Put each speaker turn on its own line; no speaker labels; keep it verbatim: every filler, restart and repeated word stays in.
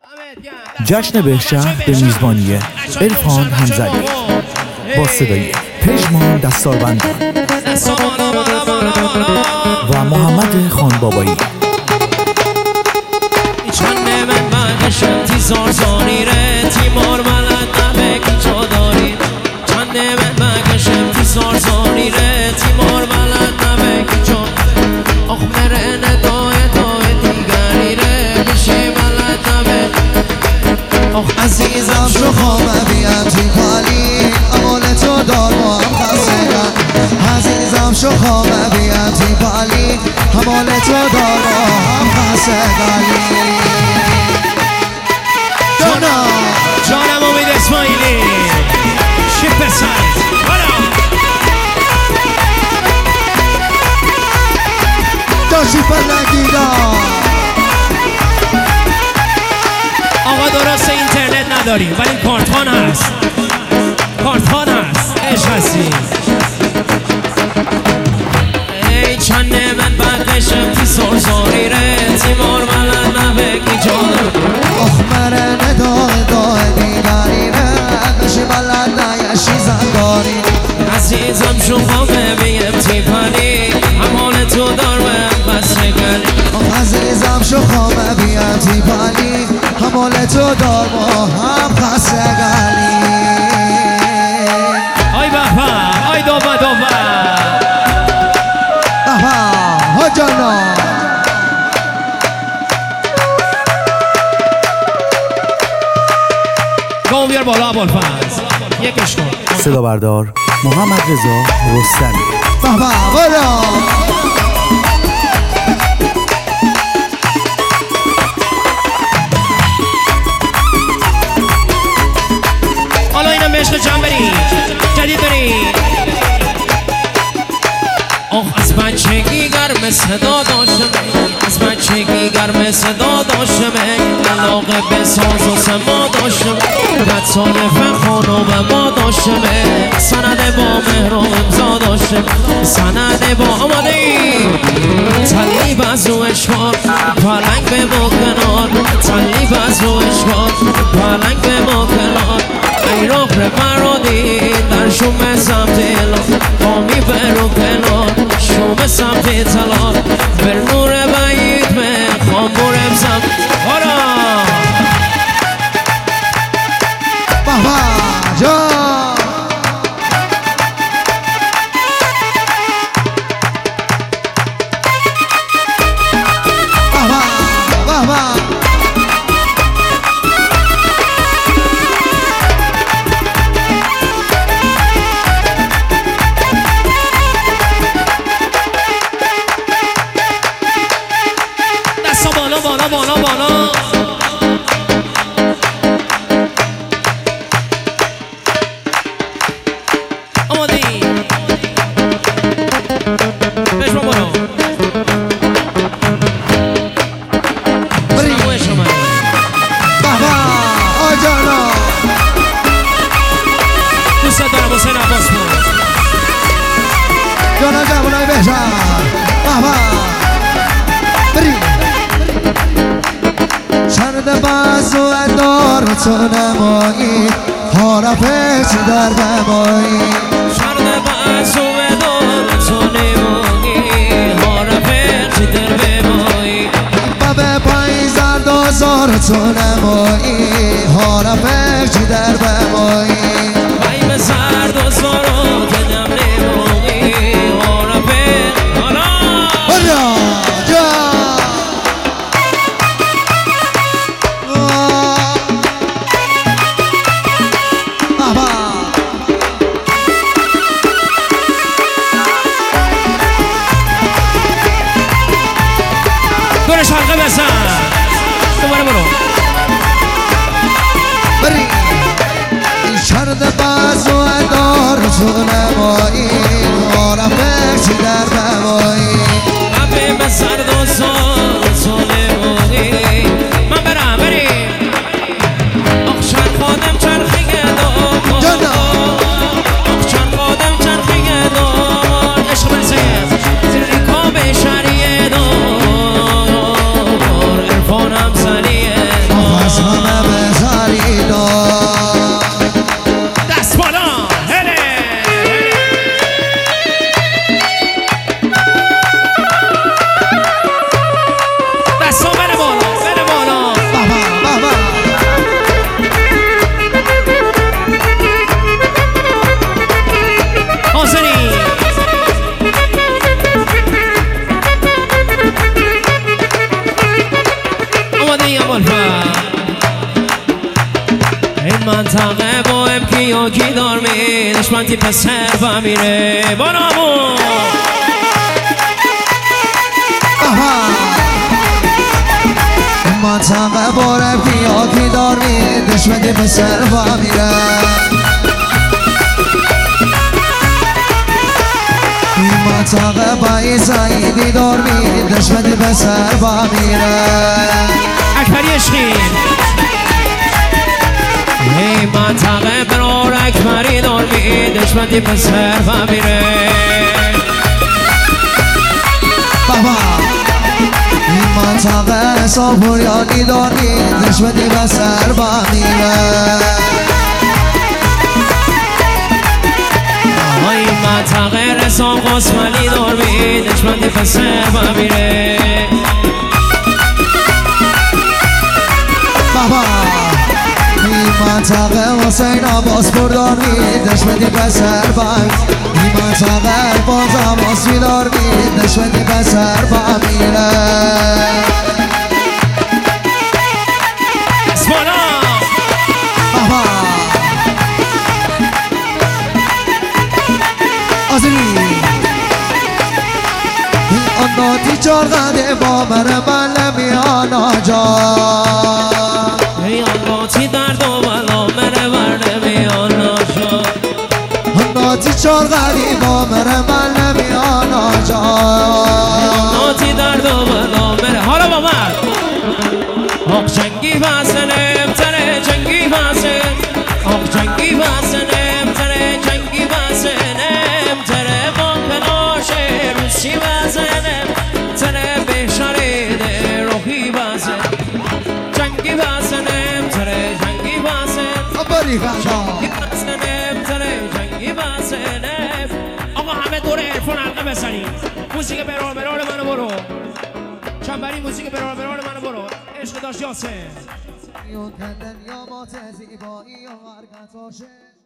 جشن بهشهر به میزبانی عرفان حنظلی با صدای پژمان دستاربندان و محمد خانبابایی.
عزیزم شو خامه بیان تی پالی امال تو دار ما هم خستگان. عزیزم شو خامه بیان تی پالی امال تو دار ما هم خستگانی. جانا
جانم امید اسماعیلی شیپ سایز
داشتی پلنگیدا
آقا درست اینترنت نداریم ولی کارتخان هست، کارتخان هست، عشق هستی. ای چند من بقشم تی سرزاری ره تی مرملن نبگی جانم.
آخ مره ندای دای دیگری ره بشی بلد نیشی زنگاری.
عزیزم شما ببیم تی پلی همال تو دار بهم بسته گلی.
آخ عزیزم شو خامه بیان تی پلی همال تو دار ما هم خستگانی.
آی بابا آی دوبا دوبا
آها ها جانا
گاو بیار بالا ابوالفضل یکش کن.
صدا بردار محمد رضا رستمی.
بابا بالا
حالا اینم به عشق جمع برید جدید برید. آخ از بچگی گرم صدا داشتم، از بچگی گرم صدا داشتم، علاقه به ساز و سما داشتم، بعد صادف خانم ما داشتم، سند با مهر و امضا داشتم، سند با آماده ای تلیب از او اشکار پلنگ به ما کنار، تلیب از او اشکار پلنگ به ما کنار. ای راه برادی در شوم سمت الان قامی برو کنار شوم سمت تلان بر نور بعید من خام برم سمت آرا
بابا جان بابا بابا
بالا بالا بالا بالا آماده ای بشما بالا
بری بابا آجانا
دوست دارم حسین عباس بود
جانا جوانای بهشهر بابا بری چند بازو ادار تو نمایی حرفه چی در بمایی.
چند بازو ادار تو نمایی حرفه چی در بمایی.
بابه پای زرد و زار تو نمایی حرفه چی در بمایی.
پای به زرد و زار دلم نمایی حرفه حالا
حالا جا
دورش حلقه بزن دوباره برو
بری این شرد بازو ادار تو نمایی حرفه چی در بمایی.
عبه به سرد و سال تو نمایی من برم بریم آخ چند خودم چرخیه دام آخ چند خودم چرخیه دام عشق برسیم زیر ریکاب شریه دام عرفانم زنیه این منطقه با امکی و کی دار می دشمنتی پسر و میره بانامو
این منطقه با امکی و کی دار می دشمنتی پسر و میره این منطقه با سعیدی دار می دشمنتی پسر و میره
اکبری عشقی ای منطقه برار اکبری دار می دشمنتی پسر و میره
بابا این منطقه سافوریانی دار می دشمنتی پسر و میره
ای منطقه رسا قسمانی دار می دشمنتی پسر و میره
بابا این منطقه حسین عباس بردار می دشمنتی پسر بند این منطقه باز عباس بیدار می دشمنتی پسر با میره
اسمانا
بابا آزمی این آناتی چارغده با من من میان آجا
ای آناتی درد و بلا مره ورده میان آجا
آناتی چارغدی با من من میان آجا
آناتی درد و بلا مره حالا با من آق جنگی بسنم تره جنگی بسن آق جنگی بسنم تره جنگی بسنم تره با پلاش روسی بسنم تره بشاریده روحی بسن جنگی بسنم تره جنگی بسن
باری خشا
بسنم تره جنگی بسنم آقا همه دور عرفان حلقه بزنیم موسیقی برار برار منو برو چنبری موسیقی برار برار منو برو عشق داشت یاسه
یا کندن یا مات زیبایی یا حرکت باشه